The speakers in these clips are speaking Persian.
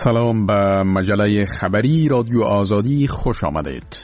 سلام، به مجله خبری رادیو آزادی خوش آمدید.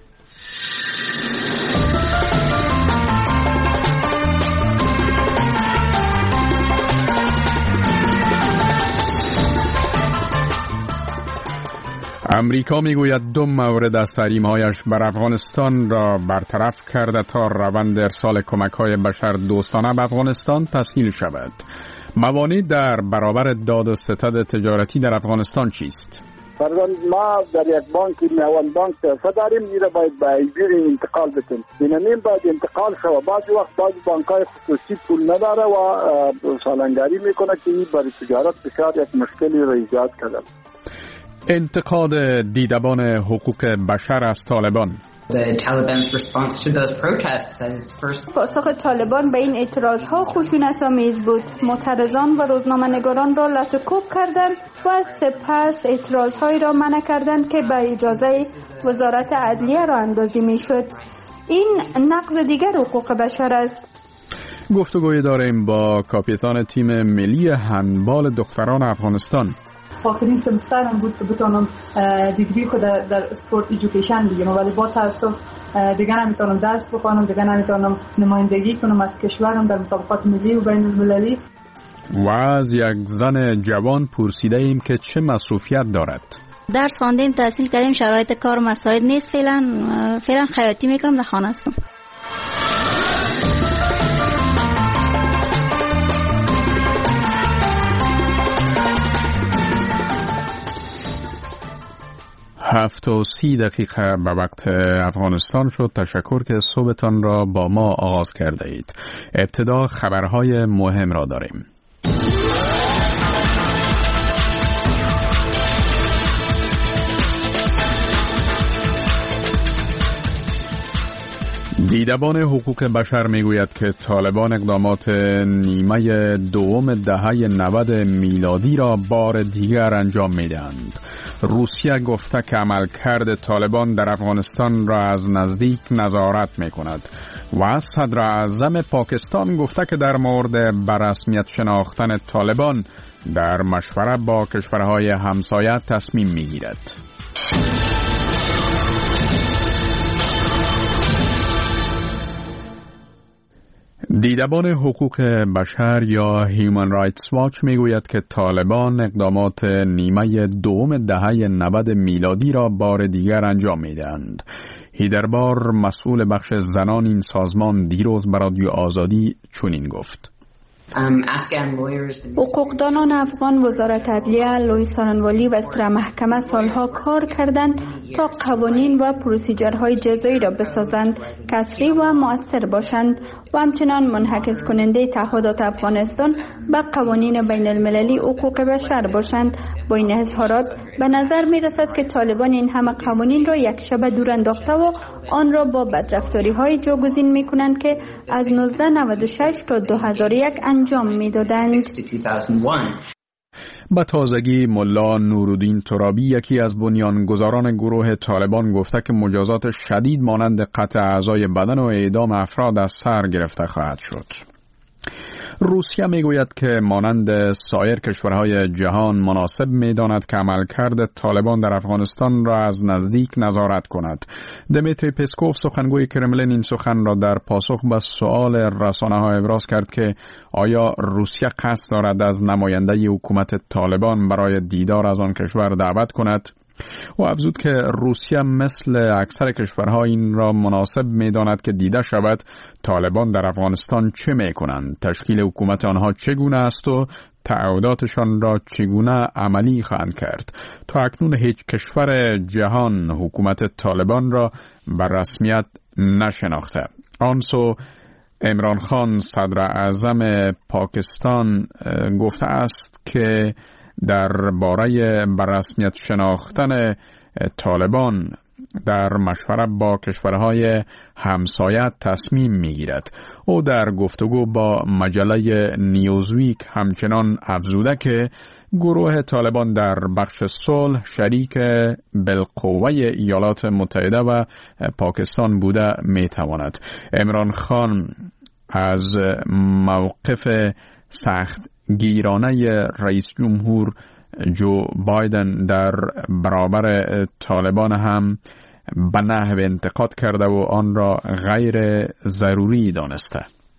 امریکا میگوید 2 مورد از تحریم‌هایش بر افغانستان را برطرف کرده تا روند ارسال کمک‌های بشر دوستانه به افغانستان تسهیل شود. موانع در برابر داد و ستد تجارتی در افغانستان چیست؟ ما در یک بانک میوان بانک داریم، میره باید به ایجور انتقال بتیم. اینمین باید انتقال شود. بعضی وقت بعضی بانک‌های خصوصی پول نداره و سالنگاری میکنه که این برای تجارت بسیار یک مشکلی را ایجاد کرده. انتقاد دیدبان حقوق بشر از طالبان. پاسخ طالبان به این اعتراضها خشونت‌آمیز بود. معترضان و روزنامه‌نگاران را لطوکوب کردند و سپس اعتراضهایی را منع کردند که به اجازه وزارت عدلیه را اندازی می‌شد. این نقض دیگر حقوق بشر است. گفتگوی داریم با کاپیتان تیم ملی هندبال دختران افغانستان. آخرین سمسترم بود که بتونم دیگری خود در اسپورت ایژوکیشن بگیرم، ولی با تاسف دیگه نمیتونم درس بخونم، دیگه نمیتونم نمایندگی کنم از کشورم در مسابقات ملی و بین المللی. و از یک زن جوان پرسیده ایم که چه مصروفیت دارد. درس خواندیم، تحصیل کردیم، شرایط کار مساعد نیست، فعلا خیاطی میکنم، در خانه هستم. هفت و 30 دقیقه به وقت افغانستان شد. تشکر که صبحتان را با ما آغاز کرده اید. ابتدا خبرهای مهم را داریم. دیدبان حقوق بشر میگوید که طالبان اقدامات نیمه دوم دهه 90 میلادی را بار دیگر انجام میدهند. روسیه گفته که عملکرد طالبان در افغانستان را از نزدیک نظارت میکند و صدر اعظم پاکستان گفته که در مورد به رسمیت شناختن طالبان در مشوره با کشورهای همسایه تصمیم میگیرد. دیدبان حقوق بشر یا هیومن رایتس واچ میگوید که طالبان اقدامات نیمه دوم دهه 90 میلادی را بار دیگر انجام میدهند. هیدربار مسئول بخش زنان این سازمان دیروز به رادیو آزادی چنین گفت: حقوقدانان افغان، وزارت عدلیه، لوی سارنوالی و سر محکمه سالها کار کردند تا قوانین و پروسیجرهای جزایی را بسازند که عصری و مؤثر باشند و همچنان منعکس کننده تعهدات افغانستان به قوانین بین المللی حقوق بشر باشند. با این اظهارات به نظر می رسد که طالبان این همه قوانین را یک شبه دور انداخته و آن را با بدرفتاری های جاگزین می کنند که از 1996 تا 2001 انجام می دادند. با تازگی ملا نورالدین ترابی، یکی از بنیانگذاران گروه طالبان، گفته که مجازات شدید مانند قطع اعضای بدن و اعدام افراد از سر گرفته خواهد شد. روسیه میگوید که مانند سایر کشورهای جهان مناسب میداند که عملکرد طالبان در افغانستان را از نزدیک نظارت کند. دمیتری پسکوف، سخنگوی کرملین، این سخن را در پاسخ به سؤال رسانه‌ها ابراز کرد که آیا روسیه قصد دارد از نماینده حکومت طالبان برای دیدار از آن کشور دعوت کند. و افزود که روسیه مثل اکثر کشورها این را مناسب می‌داند که دیده شود طالبان در افغانستان چه می‌کنند، تشکیل حکومت آنها چگونه است و تعهداتشان را چگونه عملی خواهند کرد. تا اکنون هیچ کشور جهان حکومت طالبان را به رسمیت نشناخته. آنسو عمران خان، صدر اعظم پاکستان، گفته است که درباره به رسمیت شناختن طالبان در مشوره با کشورهای همسایه تصمیم میگیرد. او در گفتگو با مجله نیوزویک همچنان افزوده که گروه طالبان در بخش صلح شریک بالقوه ایالات متحده و پاکستان بوده میتواند. عمران خان از موقف سخت گیرانه رئیس جمهور جو بایدن در برابر طالبان هم به نحو انتقاد کرده و آن را غیر ضروری دانسته.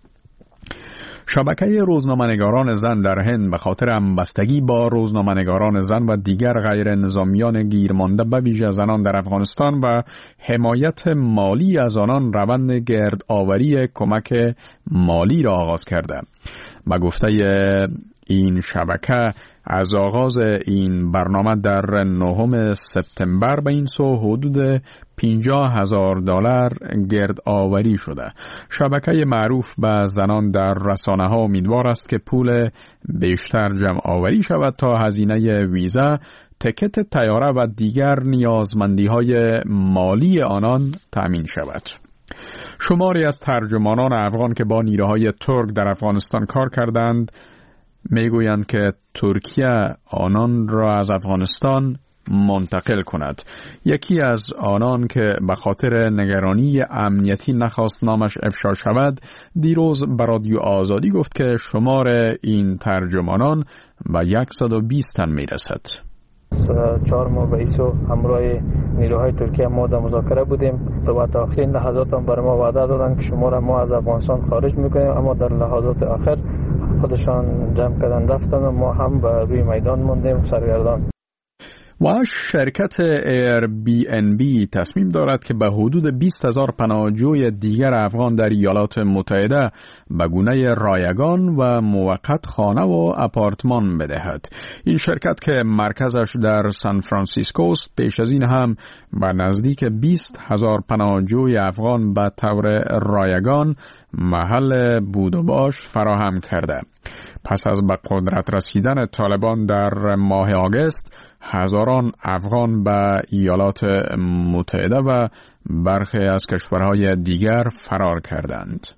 شبکه روزنامه‌نگاران زن در هند به خاطر همبستگی با روزنامه‌نگاران زن و دیگر غیر نظامیان گیرمانده به ویژه زنان در افغانستان و حمایت مالی از آنان روند گردآوری کمک مالی را آغاز کرده. به گفته این شبکه از آغاز این برنامه در 9 سپتامبر به این سو حدود $50,000 گرد آوری شده. شبکه معروف به زنان در رسانه ها امیدوار است که پول بیشتر جمع آوری شود تا هزینه ویزا، تکت طیاره و دیگر نیازمندی های مالی آنان تأمین شود. شماری از ترجمانان افغان که با نیروهای ترک در افغانستان کار کردند میگویند که ترکیه آنان را از افغانستان منتقل کند. یکی از آنان که به خاطر نگرانی امنیتی نخواست نامش افشا شود دیروز به رادیو آزادی گفت که شمار این ترجمانان به 120 تن میرسد. 4 ماه به ایسو همراه نیروهای ترکیه ما در مذاکره بودیم و تا آخرین لحظات هم بر ما وعده دادن که شما را ما از افغانستان خارج میکنیم، اما در لحظات آخر خودشان جمع کردن رفتن و ما هم به روی میدان موندیم سرگردان. و شرکت Airbnb تصمیم دارد که به حدود 20,000 پناهجوی دیگر افغان در ایالات متحده به گونه رایگان و موقت خانه و آپارتمان بدهد. این شرکت که مرکزش در سان فرانسیسکو است پیش از این هم به نزدیک 20,000 پناهجوی افغان به طور رایگان محل بود و باش فراهم کرده. پس از به قدرت رسیدن طالبان در ماه آگوست هزاران افغان به ایالات متحده و برخی از کشورهای دیگر فرار کردند.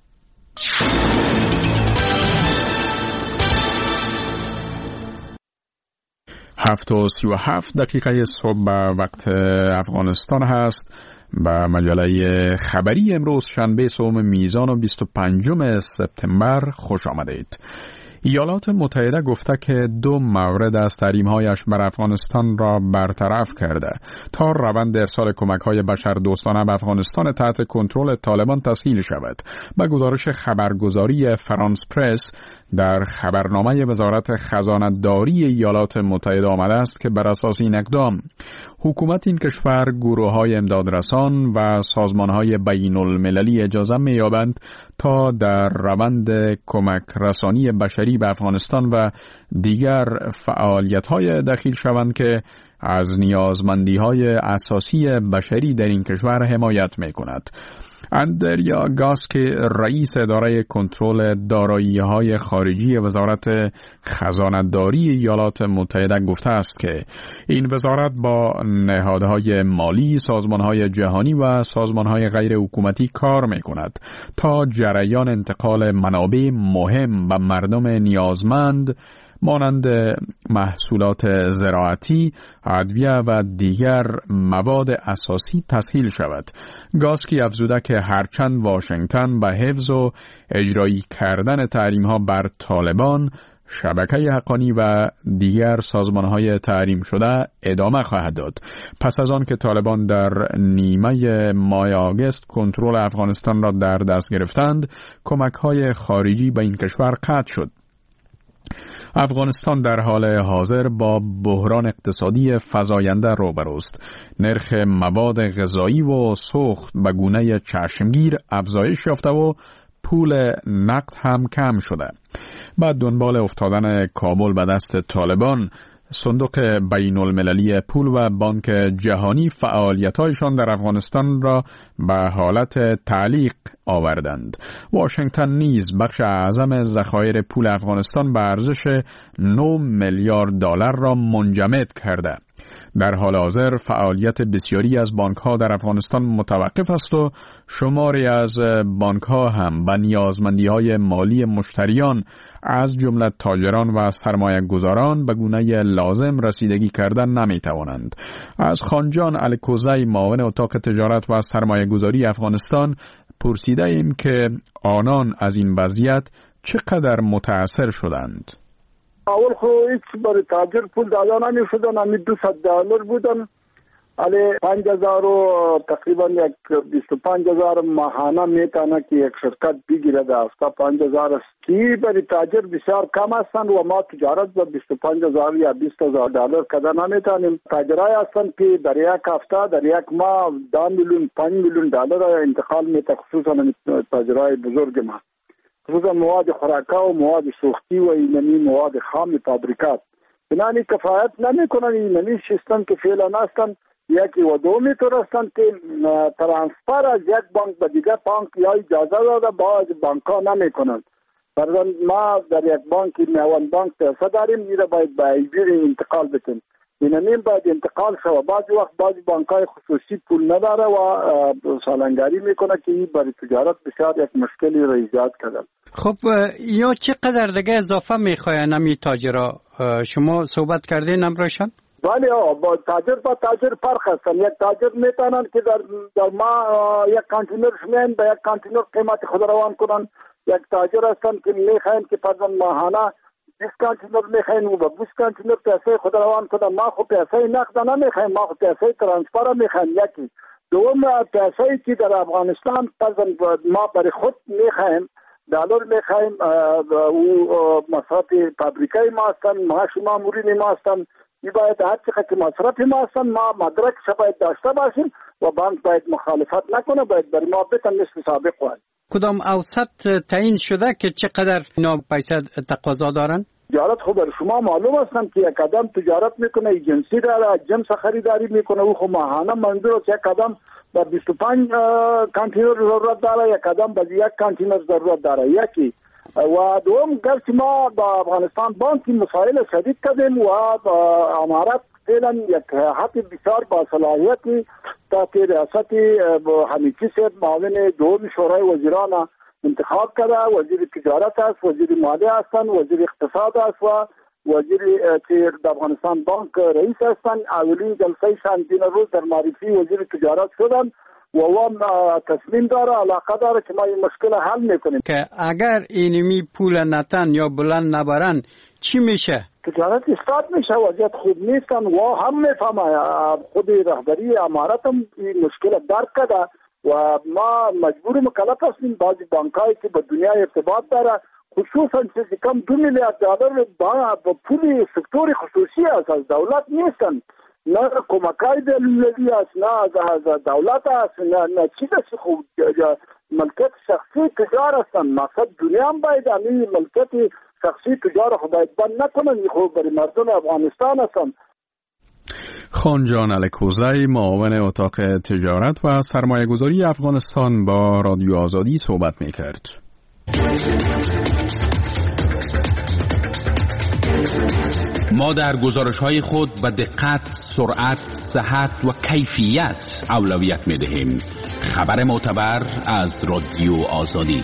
7:37 صبح به وقت افغانستان هست. به مجله خبری امروز شنبه سوم میزان و 25 سپتامبر خوش آمدید. ایالات متحده گفته که 2 مورد از تحریم‌هایش بر افغانستان را برطرف کرده تا روند ارسال کمک‌های بشردوستانه به افغانستان تحت کنترل طالبان تسهیل شود. به گزارش خبرگزاری فرانس پرس در خبرنامه وزارت خزانه‌داری ایالات متحده آمده است که بر اساس این اقدام حکومت این کشور گروه‌های امدادرسان و سازمان‌های بین‌المللی اجازه می‌یابند تا در روند کمک رسانی بشری به افغانستان و دیگر فعالیت‌های دخیل شوند که از نیازمندی‌های اساسی بشری در این کشور حمایت می‌کند. اندریا گاسکی رئیس اداره کنترل دارایی‌های خارجی وزارت خزانه‌داری ایالات متحده گفته است که این وزارت با نهادهای مالی، سازمان‌های جهانی و سازمان‌های غیر حکومتی کار می‌کند تا جریان انتقال منابع مهم به مردم نیازمند مانند محصولات زراعتی، ادویه و دیگر مواد اساسی تسهیل شود. گاسکی افزوده که هرچند واشنگتن به حفظ و اجرایی کردن تحریم‌ها بر طالبان، شبکه حقانی و دیگر سازمان‌های تحریم شده ادامه خواهد داد. پس از آن که طالبان در نیمه ماه آگوست کنترل افغانستان را در دست گرفتند، کمک‌های خارجی به این کشور قطع شد. افغانستان در حال حاضر با بحران اقتصادی فزاینده روبروست. نرخ مواد غذایی و سوخت به گونه چشمگیر افزایش یافته و پول نقد هم کم شده. بعد دنبال افتادن کابل به دست طالبان، صندوق بین المللی پول و بانک جهانی فعالیت‌هایشان در افغانستان را به حالت تعلیق آوردند. واشنگتن نیز بخش اعظم ذخایر پول افغانستان به ارزش 9 میلیارد دلار را منجمد کرده. در حال حاضر فعالیت بسیاری از بانک‌ها در افغانستان متوقف است و شماری از بانک‌ها هم به نیازمندی‌های مالی مشتریان از جمله تاجران و سرمایه‌گذاران به گونه لازم رسیدگی کردن نمی‌توانند. از خانجان الکوزی معاون اتاق تجارت و سرمایه‌گذاری افغانستان پرسیده ایم که آنان از این وضعیت چقدر متأثر شدند. اول خو هیچ برای تاجر پول داده نمیشدن، همین $200 بودن، علی 5000 تقریبا یک 25000 ماهانه میتونه که یک شرکت بگیره در هفته 5000 کی برای تاجر بسیار کم هستند و ما تجارت با 25000 یا $20000 کردن نمیتونیم. تاجرای هستند که در یک هفته در یک ماه 10 میلیون 5 میلیون دلار انتقال میته، خصوصا تاجرای بزرگ ما، خصوصا مواد خوراکه و مواد سوختی و اینمی مواد خام فابریکات. بنابراین کفایت نمیکنن اینمی سیستم که فعلا هستند. یکی و دومی طور هستند که ترانسفر از یک بانک به دیگر بانک یا اجازه داده باز بانک ها نمی کنند. مثلا ما در یک بانک میوان بانک پیسه داریم، میره باید به ایبیر انتقال بتیم، اینمین باید انتقال شو. بعضی وقت بعضی بانک های خصوصی پول نداره و سالنگاری میکنه که این برای تجارت بسیار یک مشکلی را ایجاد کرده. خب یا چقدر دیگه اضافه میخواین نمی تاجرها؟ شما صحبت کردین امروشان؟ ولی با تاجر فرق هستن. یک تاجر میتونن که در ما یک کانتینر شمین به یک کانتینر قیمت خود روان کنن. یک تاجر هستن که میخواین که پس ماهانه 20 کانتینر میخواین و با 20 کانتینر پیسه خود روان کنن. ما خود پیسه نقد نمیخوایم، ما خود پیسه ترانسفر میخوایم. یکی دوم پیسه که در افغانستان پس ما برای خود میخوایم دلار میخوایم و مصرف فابریکای ما هستن، معاش مامورین ما هستن، این باید هر چقدر که مصرف ما هستن ما مدرکش باید داشته باشیم و بانک باید مخالفت نکنه، باید بر ما بتن مثل سابق وای. کدام اوسط تعیین شده که چقدر اینا پیسه تقاضا دارن؟ تجارت خود بر شما معلوم هستن که یک آدم تجارت میکنه، ایجنسی داره، جنس خریداری میکنه، او خود ماهانه منظور است یک آدم با 25 کانتینر ضرورت داره، یک آدم با 1 کانتینر ضرورت داره. یکی و دوم گرچه ما با افغانستان بانکی مسائل شدید کردیم و امارت فعلا یک هیئت بسیار با صلاحیتی تحت ریاست حمیدچی صاحب معاون دوم شورای وزیران انتخاب کرده. وزیر تجارت است، وزیر مالیه هستند، وزیر اقتصاد است و وزیر که در افغانستان بانک رئیس هستند. اولین جلسه شاندین روز در معرفی وزیر تجارت شدن و تصمیم داره، علاقه داره که ما این مشکل حل میکنیم. که اگر اینمی پول نتن یا بلند نبرن چی میشه؟ تجارت استاد میشه، وضعیت خوب نیستن و هم میفهمه خود رهبری امارت هم این مشکل درک کرده و ما مجبور مکلف هستیم. بعضی بانکایی که به دنیا ارتباط داره خصوصا چیزی کم $2 میلیارد با پول سکتور خصوصی است، از دولت نیستن، نه کمکای دلیلی است، نه از دولت است، نه چیز خوب ملکت شخصی تجار هستن. مقصد دنیا هم باید همین ملکت شخصی تجار خود باید بند نکنن، خوب برای مردم افغانستان هستن. خانجان الکوزی معاون اتاق تجارت و سرمایه گذاری افغانستان با رادیو آزادی صحبت میکرد. ما در گزارش‌های خود به دقت، سرعت، صحت و کیفیت اولویت می‌دهیم. خبر معتبر از رادیو آزادی.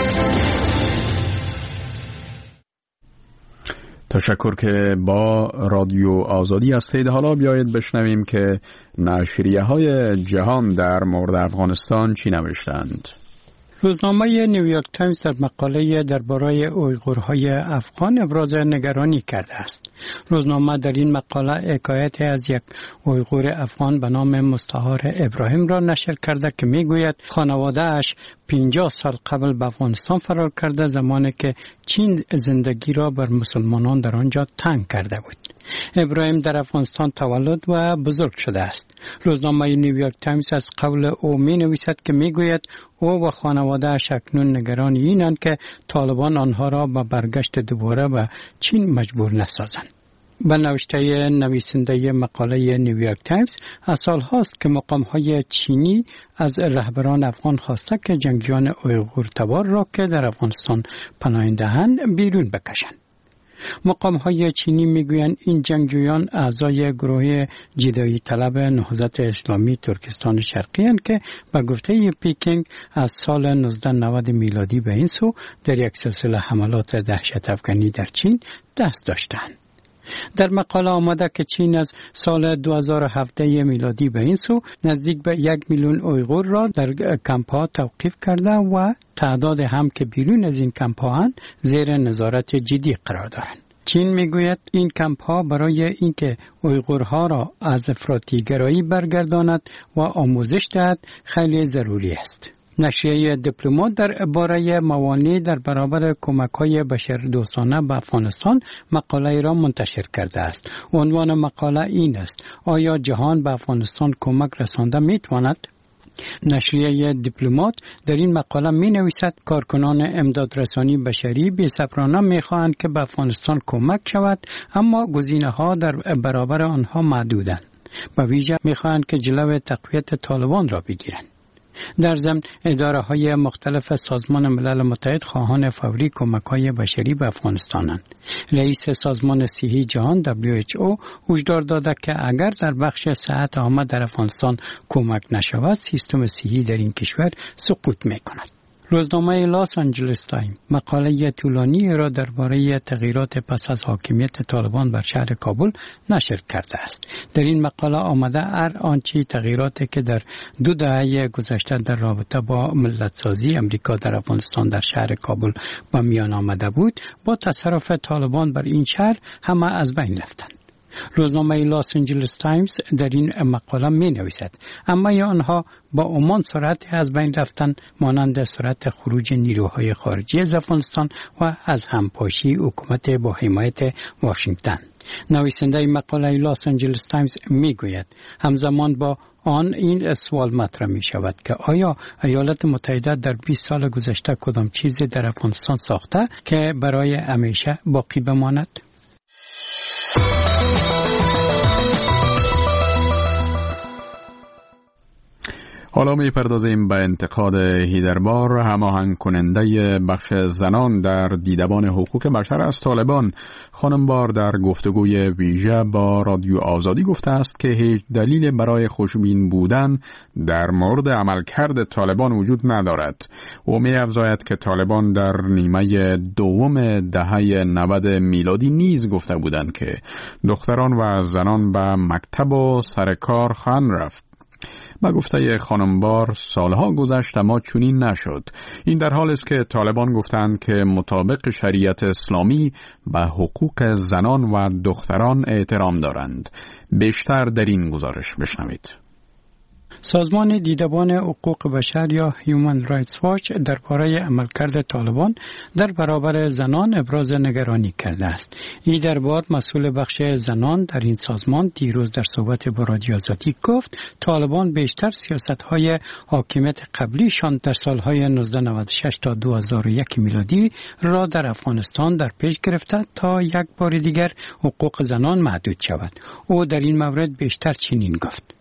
تشکر که با رادیو آزادی هستید. حالا بیایید بشنویم که نشریه‌های جهان در مورد افغانستان چی نوشتند. روزنامه نیویورک تایمز در مقاله درباره اویغورهای افغان ابراز نگرانی کرده است. روزنامه در این مقاله حکایت از یک اویغور افغان به نام مستعار ابراهیم را نشر کرده که میگوید خانواده‌اش 50 سال قبل به افغانستان فرار کرده، زمانی که چین زندگی را بر مسلمانان در آنجا تنگ کرده بود. ابراهیم در افغانستان تولد و بزرگ شده است. روزنامه نیویورک تایمز از قول او می نویسد که می گوید او و خانواده‌اش اکنون نگران اینند که طالبان آنها را به برگشت دوباره به چین مجبور نسازند. به نوشته نویسنده مقاله نیویورک تایمز، از سال هاست که مقام‌های چینی از رهبران افغان خواسته که جنگجویان اویغور تبار را که در افغانستان پناه دهند بیرون بکشند. مقام‌های چینی میگویند این جنگجویان اعضای گروه جدایی طلب نهضت اسلامی ترکستان شرقی هستند که به گفته پیکینگ از سال 1990 میلادی به این سو در یک سلسله حملات دهشت افغانی در چین دست داشتند. در مقاله آمده که چین از سال 2017 میلادی به این سو نزدیک به 1 میلیون اویغور را در کمپ‌ها توقیف کرده و تعداد هم که بیرون از این کمپ‌ها زیر نظارت جدی قرار دارند. چین میگوید این کمپ ها برای اینکه اویغورها را از افراطیگرایی برگرداند و آموزش دهد خیلی ضروری است. نشریه دیپلمات درباره موانع در برابر کمک‌های بشردوستانه به افغانستان مقاله را منتشر کرده است. عنوان مقاله این است: آیا جهان به افغانستان کمک رسانده می‌تواند؟ نشریه دیپلمات در این مقاله می نویسد کارکنان امدادرسانی بشری بی‌صبرانه می خواهند که به افغانستان کمک شود، اما گزینه‌ها در برابر آنها محدودند. به ویژه می خواهند که جلو تقویت طالبان را بگیرند. در ضمن اداره‌های مختلف سازمان ملل متحد خواهان فوری کمک‌های بشری به افغانستانند. رئیس سازمان صحی جهان WHO هشدار داده که اگر در بخش صحت عامه در افغانستان کمک نشود، سیستم صحی در این کشور سقوط می‌کند. روزنامه لاس آنجلس تایم مقاله طولانی را درباره تغییرات پس از حاکمیت طالبان بر شهر کابل نشر کرده است. در این مقاله آمده هر آنچه تغییراتی که در 2 دهه گذشته در رابطه با ملت‌سازی امریکا در افغانستان در شهر کابل به میان آمده بود، با تصرف طالبان بر این شهر همه از بین رفتند. روزنامه لاس آنجلس تایمز در این مقاله می نویسد اما آنها با عمان سرعت از بین رفتن مانند سرعت خروج نیروهای خارجی از افغانستان و از همپاشی حکومت با حمایت واشنگتن. نویسنده مقاله لاس آنجلس تایمز می گوید همزمان با آن این سوال مطرح می شود که آیا ایالات متحده در 20 سال گذشته کدام چیزی در افغانستان ساخته که برای همیشه باقی بماند؟ حالا می‌پردازیم به انتقاد هیدربار، هماهنگ کننده بخش زنان در دیدبان حقوق بشر از طالبان. خانم بار در گفتگوی ویژه با رادیو آزادی گفته است که هیچ دلیل برای خوشبین بودن در مورد عملکرد طالبان وجود ندارد. او می‌افزاید که طالبان در نیمه دوم دهه 90 میلادی نیز گفته بودند که دختران و زنان به مکتب و سر کار خواهند رفت. با گفته خانم بار سالها گذشت اما چنین نشد. این در حال است که طالبان گفتند که مطابق شریعت اسلامی به حقوق زنان و دختران احترام دارند. بیشتر در این گزارش بشنوید. سازمان دیدبان حقوق بشر یا Human Rights Watch درباره عملکرد طالبان در برابر زنان ابراز نگرانی کرده است. این دربار مسئول بخش زنان در این سازمان دیروز در صحبت با رادیو آزادی گفت طالبان بیشتر سیاست‌های حاکمیت قبلیشان در سالهای 1996 تا 2001 میلادی را در افغانستان در پیش گرفته تا یک بار دیگر حقوق زنان محدود شود. او در این مورد بیشتر چنین گفت: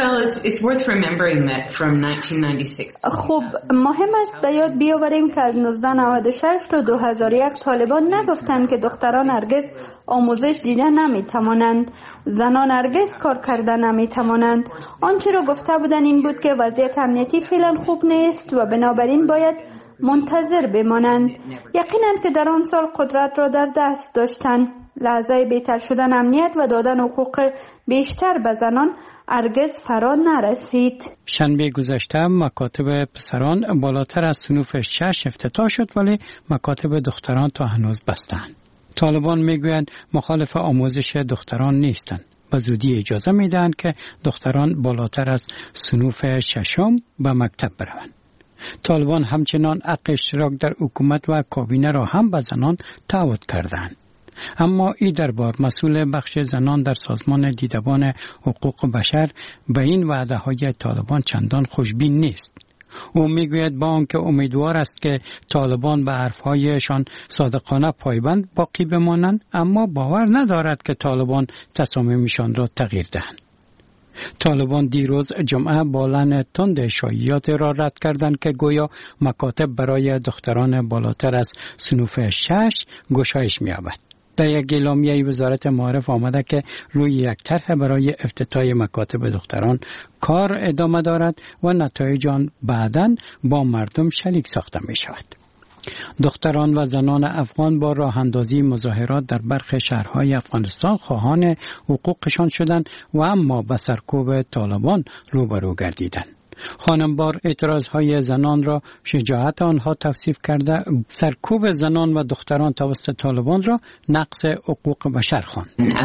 خب مهم است به یاد بیاوریم که از 1996 تا 2001 طالبان نگفتند که دختران هرگز آموزش دیده نمیتوانند، زنان هرگز کار کرده نمیتوانند. آنچه را گفته بودند این بود که وضعیت امنیتی فعلا خوب نیست و بنابراین باید منتظر بمانند. یقینا که در آن سال قدرت را در دست داشتند. لحظه بهتر شدن امنیت و دادن حقوق بیشتر به زنان هرگز فرا نرسید. شنبه گذشته مکاتب پسران بالاتر از صنوف 6 افتتاح شد ولی مکاتب دختران تا هنوز بستند. طالبان میگویند مخالف آموزش دختران نیستند. به زودی اجازه میدهند که دختران بالاتر از صنوف 6 به مکتب بروند. طالبان همچنان حق اشتراک در حکومت و کابینه را هم به زنان تعهد کردند. اما این دربار مسئول بخش زنان در سازمان دیدبان حقوق بشر به این وعده های طالبان چندان خوشبین نیست. او میگوید با آنکه امیدوار است که طالبان به حرفهایشان صادقانه پایبند باقی بمانند، اما باور ندارد که طالبان تصامیمشان را تغییر دهند. طالبان دیروز جمعه بالن تند شایعات را رد کردند که گویا مکاتب برای دختران بالاتر از صنوف 6 گشایش می‌یابد. در یک اعلامیه وزارت معارف آمده که روی یک طرح برای افتتاح مکاتب دختران کار ادامه دارد و نتایج آن بعداً با مردم شریک ساخته می شود. دختران و زنان افغان با راه اندازی مظاهرات در برخی شهرهای افغانستان خواهان حقوقشان شدند و اما به سرکوب طالبان روبرو گردیدند. خانمبار اعتراضهای زنان را شجاعت آنها توصیف کرده، سرکوب زنان و دختران توسط طالبان را نقض حقوق بشر خواند.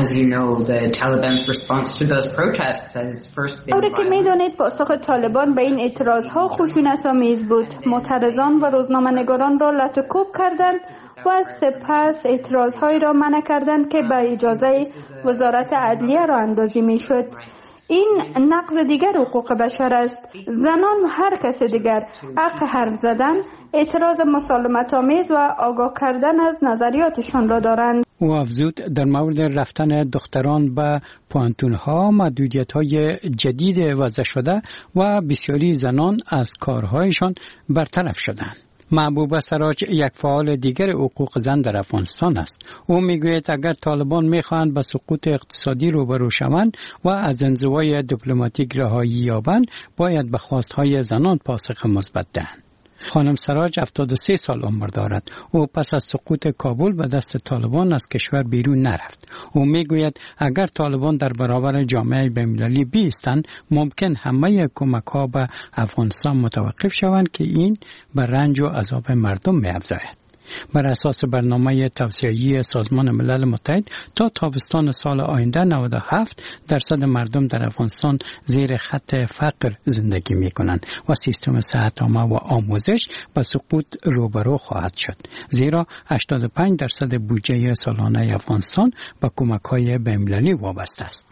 طوری که می‌دانید پاسخ طالبان به این اعتراضها خشونت‌آمیز بود. معترضان و روزنامه‌نگاران را لطوکوب کردند و سپس اعتراضهایی را منع کردند که به اجازه وزارت عدلیه را اندازی می‌شد. این نقض دیگر حقوق بشر است. زنان و هر کس دیگر حق حرف زدن، اعتراض مسالمت‌آمیز و آگاه کردن از نظریاتشان را دارند. او افزود در مورد رفتن دختران به پوانتون‌ها محدودیت‌های جدید وضع شده و بسیاری زنان از کارهایشان برطرف شدند. محبوبه سراج یک فعال دیگر حقوق زن در افغانستان است. او میگوید اگر طالبان میخواهند به سقوط اقتصادی روبرو شوند و از انزوای دیپلماتیک رهایی یابند، باید به خواستهای زنان پاسخ مثبت دهند. خانم سراج 73 سال عمر دارد. او پس از سقوط کابل به دست طالبان از کشور بیرون نرفت. او میگوید اگر طالبان در برابر جامعه بین‌المللی بایستند، ممکن همه کمک‌ها به افغانستان متوقف شوند که این بر رنج و عذاب مردم می‌افزاید. بر اساس برنامه توسعه‌ای سازمان ملل متحد تا تابستان سال آینده 97% مردم در افغانستان زیر خط فقر زندگی می‌کنند و سیستم صحت عامه و آموزش به سقوط روبرو خواهد شد، زیرا 85% بودجه سالانه افغانستان به کمک‌های بین‌المللی وابسته است.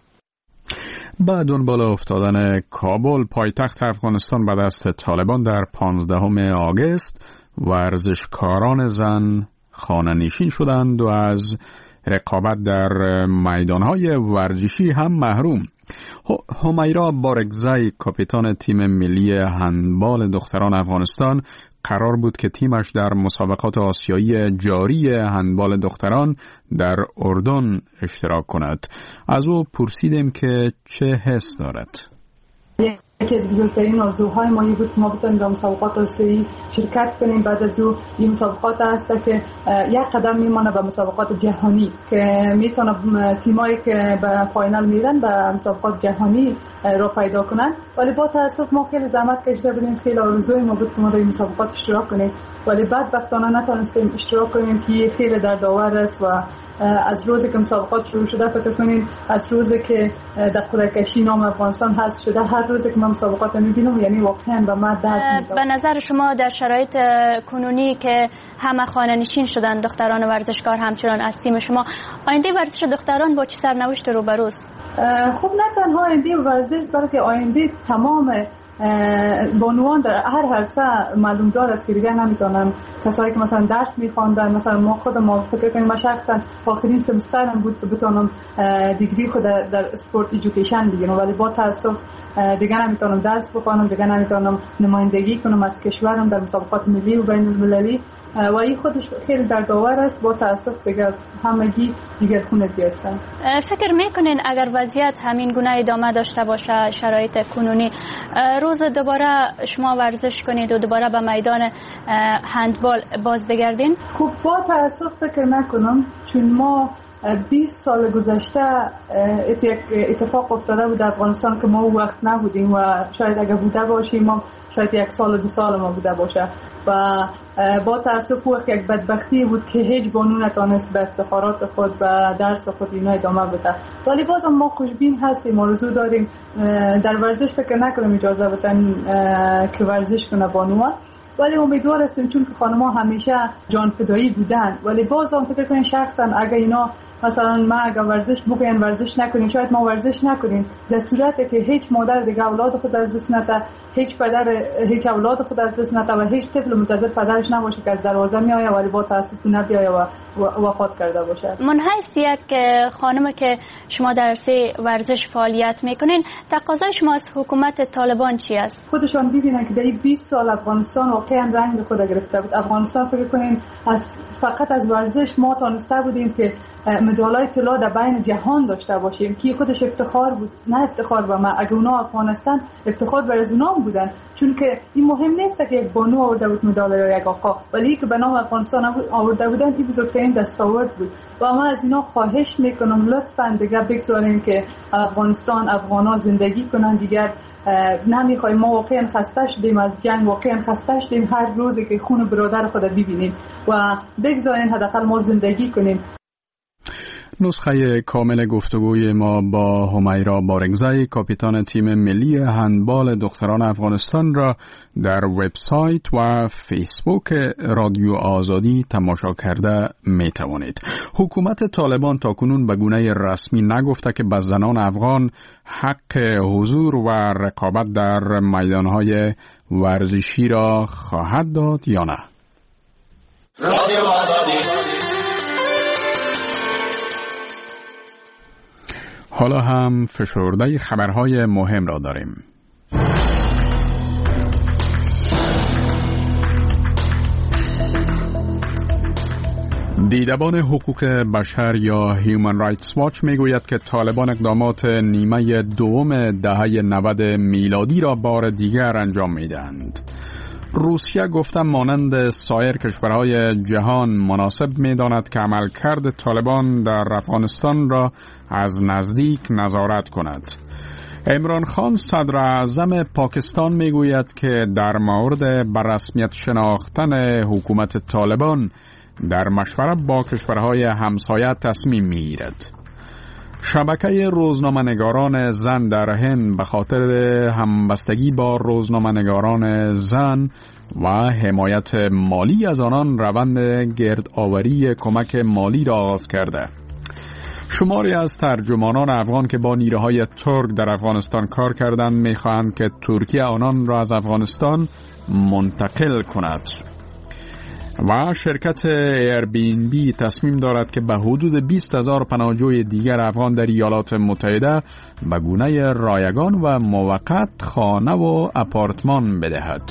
با دنبال افتادن کابل پایتخت افغانستان به دست طالبان در 15 آگوست، ورزشکاران زن خانه‌نشین شدند و از رقابت در میدانهای ورزشی هم محروم. همیرا بارگزای کاپیتان تیم ملی هندبال دختران افغانستان قرار بود که تیمش در مسابقات آسیایی جاری هندبال دختران در اردن اشتراک کند. از او پرسیدیم که چه حس دارد. یکی از بزرگترین آرزوهای ما بود که ما بتونیم در مسابقات آسیایی شرکت کنیم. بعد از او این مسابقات هست که یک قدم میمانه به مسابقات جهانی که میتونه تیمایی که به فاینال میرن به مسابقات جهانی را پیدا کنن. ولی با تاسف ما خیلی زحمت کشیده بودیم، خیلی آرزوی ما بود که ما در این مسابقات اشتراک کنیم، ولی بدبختانه نتونستیم اشتراک کنیم که خیلی دردآور است. و از روزی که مسابقات شروع شده فکر کنین از روزی که در قرعه کشی نام افغانستان حذف شده، هر روزی که من مسابقات میبینم یعنی واقعا به من درد میده. به نظر شما در شرایط کنونی که همه خانه‌نشین شدن دختران ورزشکار همچنان از تیم شما، آینده ورزش دختران با چه سرنوشت روبروست؟ خب نه تنها آینده ورزش بلکه آینده تمام بانوان در هر عرصه معلوم دار است که دیگر نمیتونن. کسایی که مثلا درس میخواندن، مثلا ما خودم فکر کنیم من شخصا آخرین سمسترم بود که بتونم دیگری خود در اسپورت ایژوکیشن بگیرم، ولی با تاسف دیگر نمیتونم درس بخوانم، دیگر نمیتونم نمایندگی کنم از کشورم در مسابقات ملی و بین المللی و این خودش خیلی دردآور است. با تاسف دیگر همگی دیگر خونتی هستند. فکر میکنین اگر وضعیت همین گونه ادامه داشته باشه، شرایط کنونی، روز دوباره شما ورزش کنید و دوباره به میدان هندبال باز بگردین؟ خب با تاسف فکر نکنم، چون ما 20 سال گذشته یک اتفاق افتاده بود در افغانستان که ما وقت نبودیم و شاید اگر بوده باشیم ما شاید 1 سال 2 سال ما بوده باشه و با تاسف وقت یک بدبختی بود که هیچ بانو نتونست به افتخارات خود و درس خود اینا ادامه بده. ولی بازم ما خوشبین هستیم، آرزو داریم در ورزش فکر نکنیم اجازه بدن که ورزش کنه بانوها، ولی امیدوار هستیم چون که خانم‌ها همیشه جان فدایی بودن. ولی باز هم فکر کنین شخصا اگه اینا مثلا ما اگه ورزش بکنین ورزش نکنین، شاید ما ورزش نکنیم، در صورتی که هیچ مادر دیگه اولاد خود از دست نده، هیچ پدر هیچ اولاد خود از دست نده و هیچ طفل منتظر پدرش نباشه که از دروازه میآید ولی با تاسف نبیاید و وفات کرده باشه. من هست یک خانم که شما در عرصه ورزش فعالیت میکنین، تقاضای شما از حکومت طالبان چی است؟ خودشان ببینن که در 20 سال افغانستان واقعا رنگ خود گرفته بود. افغانستان فکر کنین فقط از ورزش ما تونسته بودیم که مدالای طلا در بین جهان داشته باشیم که خودش افتخار بود. نه افتخار به ما، اگه اونا افغانستان افتخار بر از اونا بودن، چون که این مهم نیست که یک بانو آورده بود مدال یا یک آقا، ولی که به نام افغانستان آورده بودن این بزرگترین دستاورد بود. و ما از اینا خواهش میکنم لطفاً دیگه بگذارین که افغانا زندگی کنن. دیگر نمیخوایم، ما واقعا خسته شدیم از جنگ، واقعا خسته شدیم هر روزی که خون برادر خود ببینیم و بگذارین حداقل ما زندگی کنیم. نسخه کامل گفتگوی ما با همیرا بارگزای کاپیتان تیم ملی هندبال دختران افغانستان را در وبسایت و فیسبوک رادیو آزادی تماشا کرده می توانید. حکومت طالبان تاکنون به گونه رسمی نگفته که به زنان افغان حق حضور و رقابت در میدانهای ورزشی را خواهد داد یا نه. رادیو آزادی. حالا هم فشرده خبرهای مهم را داریم. دیدبان حقوق بشر یا هیومن رایتس واچ میگوید که طالبان اقدامات نیمه دوم دهه 90 میلادی را بار دیگر انجام میدهند. روسیه گفته مانند سایر کشورهای جهان مناسب می‌داند که عملکرد طالبان در افغانستان را از نزدیک نظارت کند. عمران خان صدر اعظم پاکستان میگوید که در مورد به رسمیت شناختن حکومت طالبان در مشورت با کشورهای همسایه تصمیم می‌گیرد. شبکه روزنامه‌نگاران زن در هند به خاطر همبستگی با روزنامه‌نگاران زن و حمایت مالی از آنان روند گردآوری کمک مالی را آغاز کرده. شماری از ترجمانان افغان که با نیروهای ترک در افغانستان کار کردند می‌خواهند که ترکیه آنان را از افغانستان منتقل کند. و شرکت ایربینبی تصمیم دارد که به حدود 20,000 پناهجوی دیگر افغان در ایالات متحده به گونه رایگان و موقت خانه و آپارتمان بدهد.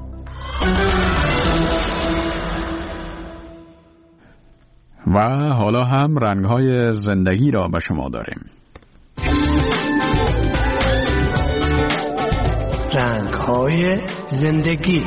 و حالا هم رنگ‌های زندگی را به شما داریم. رنگ‌های زندگی.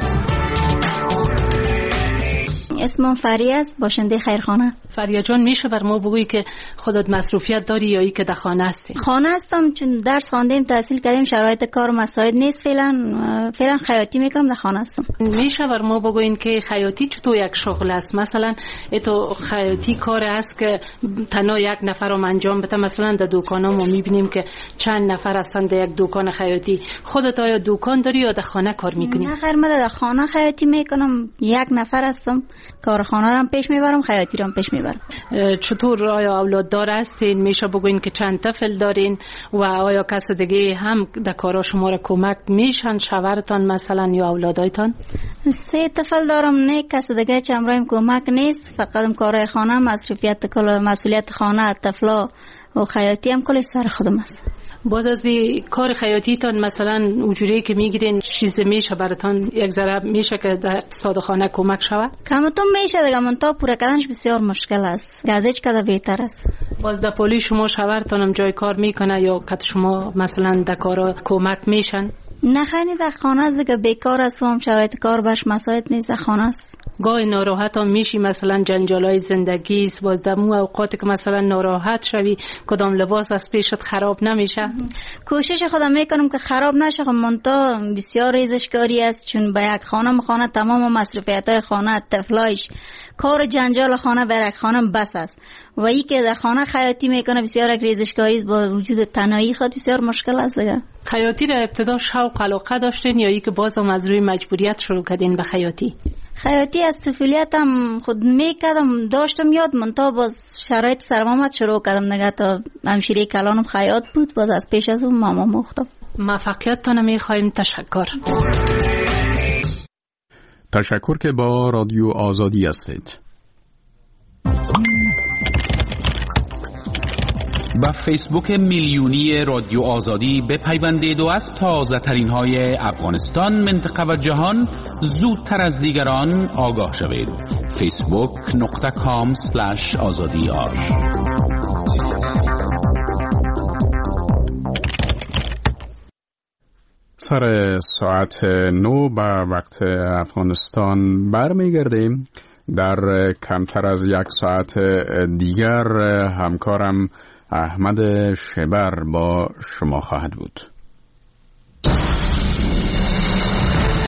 اسمم فریه است، باشنده خیرخانه. فریه جان، میشه بر ما بگویی که خودت مصروفیت داری یا ای که در خانه هستی؟ خانه هستم، چون درس خواندیم، تحصیل کردیم، شرایط کار مساعد نیست. فعلا خیاطی میکنم، در خانه هستم. میشه بر ما بگوین که خیاطی چطور یک شغل است؟ مثلا تو خیاطی کار است که تنها یک نفر رو انجام بده؟ مثلا در دکانا ما میبینیم که چند نفر هستند در یک دکان خیاطی. خودت آیا دکان داری یا در خانه کار میکنی؟ نه خیر، من در خانه خیاطی میکنم، یک نفر هستم، کارخانه رو هم پیش میبرم، خیاطی رو هم پیش میبرم. چطور آیا اولاد دار هستین؟ میشه بگوین که چند طفل دارین و آیا کس دیگه هم در کارا شما را کمک میشن، شوهرتان مثلا یا اولادایتان؟ 3 طفل دارم، نه کس دیگه چمرایم کمک نیست، فقط کارهای خانه، مسئولیت خانه، طفلا و خیاطی هم کلش سر خودم است. باز از کار خیاطیتان مثلا اجوری که میگیرین چیز میشه براتان یک ذره میشه که در صادقانه کمک شود؟ کمتون میشه دیگه، منتها پوره کردنش بسیار مشکل است، گازش کده بهتر است. باز در پولی شما شوهرتانم جای کار میکنه یا که شما مثلا در کارا کمک میشن؟ نه خیلی در خانه است دیگه، بیکار است و هم شرایط کار باش مساعد نیست، در خانه است. گاهی ناراحت هم میشی، مثلا جنجالای زندگی است، باز در مو اوقاتی که مثلا ناراحت شوی کدام لباس از پیشت خراب نمیشه؟ کوشش خودم میکنم که خراب نشه، منتها بسیار ریزشکاری است، چون به یک خانه تمام مصرفیت‌های خانه، طفلایش، کار جنجال خانه بر یک خانه بس است و ای که در خانه خیاطی میکنه بسیار ریزشکاری است، با وجود تنهایی خود بسیار مشکل است دیگه. خیاطی را ابتدا شوق علاقه داشتین یا ای که بازم از روی مجبوریت شروع کردین به خیاطی؟ خیاطی از طفولیتم خود میکردم، داشتم یاد، منتها باز شرایط سرم شروع کردم دیگه. تا همشیره کلانم خیاط بود، باز از پیش از اون ماما مختم. موفقیتتان میخوایم. تشکر. تشکر که با رادیو آزادی هستید. با فیسبوک میلیونی رادیو آزادی بپیوندید و از تازه ترین های افغانستان، منطقه و جهان زودتر از دیگران آگاه شوید. facebook.com/azadiar. سر ساعت 9 به وقت افغانستان برمیگردیم. در کمتر از یک ساعت دیگر همکارم احمد شبر با شما خواهد بود.